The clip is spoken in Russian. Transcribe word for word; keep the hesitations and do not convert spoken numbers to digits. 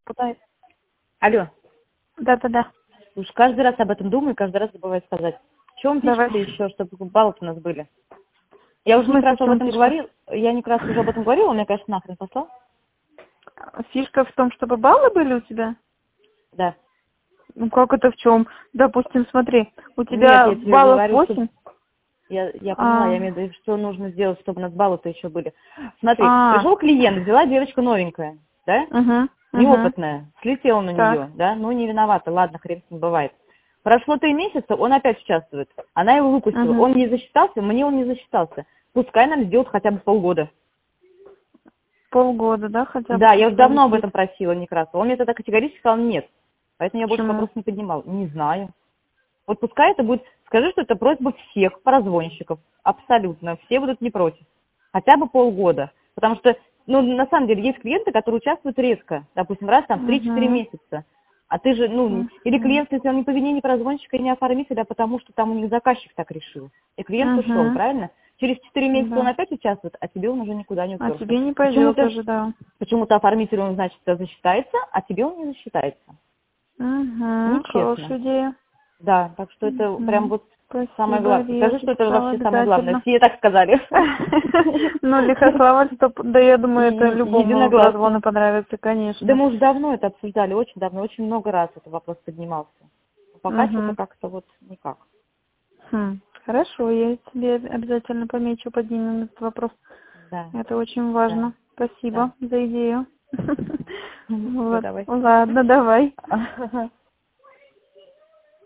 Пытаюсь. Алло. Да-да-да. Уж каждый раз об этом думаю, каждый раз забываю сказать. Чего вам Давай. пишете еще, чтобы баллы у нас были? Я В уже не смысле, раз в об чем этом фишка? говорил. Я не раз уже об этом говорила, он меня, конечно, нахрен послал. Фишка в том, чтобы баллы были у тебя? Да. Ну как это в чем? Допустим, смотри, у Нет, тебя я тебе баллов говорю, что... восемь. Я, я поняла, А, я имею в виду, что нужно сделать, чтобы у нас баллы-то еще были. Смотри, а, пришел клиент, взяла девочка новенькая, да? угу, угу. Неопытная, слетела на Так. нее, да? Ну, не виновата, ладно, хрен с ним бывает. Прошло три месяца, он опять участвует. Она его выпустила. Угу. Он не засчитался, мне он не засчитался. Пускай нам сделают хотя бы полгода. Полгода, да, хотя бы Да, я пусть уже давно об полетит. этом просила Некрасова. Он мне тогда категорически сказал нет. Поэтому я больше Почему? вопрос не поднимала. Не знаю. Вот пускай это будет, скажи, что это просьба всех прозвонщиков. Абсолютно. Все будут не против. Хотя бы полгода. Потому что, ну, на самом деле, есть клиенты, которые участвуют редко. Допустим, раз там в три-четыре Угу. месяца. А ты же, ну, или клиент, если он не по вине не прозвонщика и не оформителя, а потому что там у них заказчик так решил. И клиент ушел, Угу. правильно? Через четыре месяца он Да. опять участвует, а тебе он уже никуда не А уперся. тебе не пойдет Почему-то уже, да. почему-то оформителю он, значит, засчитается, а тебе он не засчитается. Угу. Нечестно. Хорошая идея. Да, так что это прям Угу. вот самое Спасибо, главное. Илья, Скажи, что это записала вообще самое главное. обязательно. Все так сказали. Ну, лихослава, стоп, да я И думаю, это любому единогласно. прозвону понравится, Да конечно. мы уже давно это обсуждали, очень давно, очень много раз этот вопрос поднимался. Пока что-то Угу. как-то вот никак. Хм. Хорошо, я тебе обязательно помечу, поднимем этот вопрос. Да, Это очень да, важно. да. Спасибо за идею. Все, Вот. давай. Ладно, давай.